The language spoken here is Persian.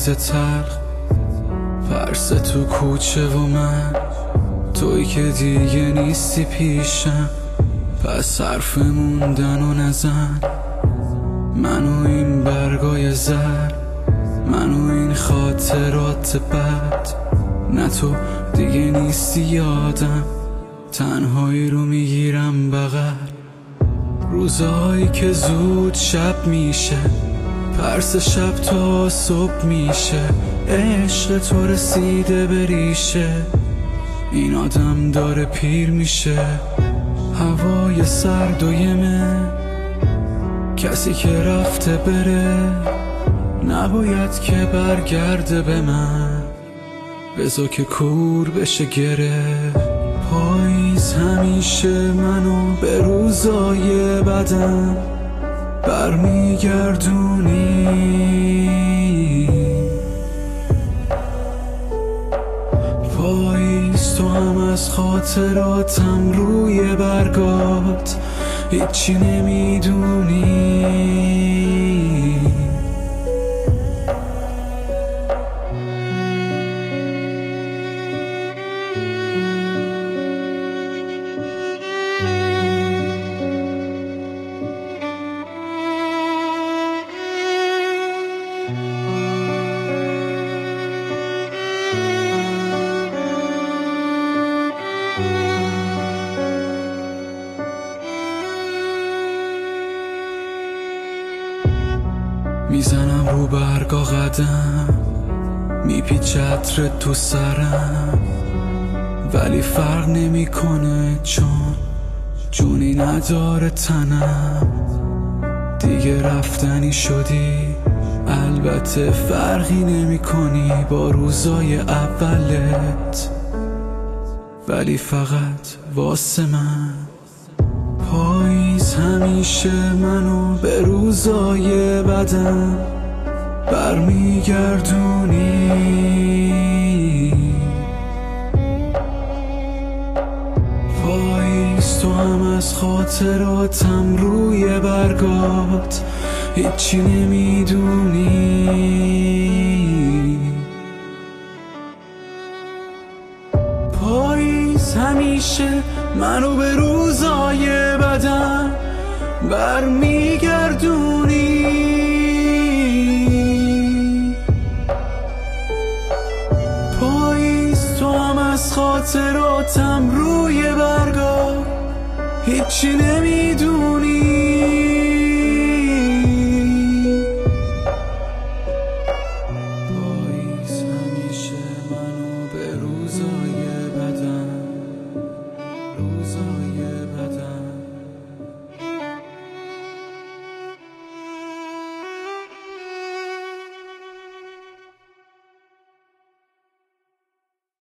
پاییز تلخ، فرس تو کوچه و من توی که دیگه نیستی پیشم. پس حرف موندن و نزن، منو این برگای زر، منو این خاطرات بد. نه تو دیگه نیستی یادم، تنهایی رو میگیرم بغل. روزهایی که زود شب میشه، پرس شب تا صبح میشه. عشق تو رسیده به ریشه، این آدم داره پیر میشه. هوای سرد و یمه، کسی که رفته بره نباید که برگرده به من. بذار که کور بشه گره. پاییز همیشه منو به روزای بدم برمیگردونی. پاییز تو هم از خاطراتم روی برگات هیچی نمیدونی. میزنم رو برگا قدم، میپیچه عطر تو سرم، ولی فرق نمیکنه چون جونی نداره تنم. دیگه رفتنی شدی، البته فرقی نمیکنی با روزای اولت، ولی فقط واسه من. پاییز همیشه منو به روزای بدم برمیگردونی. پاییز تو هم از خاطراتم روی برگات هیچی نمیدونی. پاییز همیشه منو به روزای بدم برمیگردونی. پاییز تو هم از خاطراتم روی برگا هیچی نمیدونی. پاییز همیشه منو به روزای بدم، روزای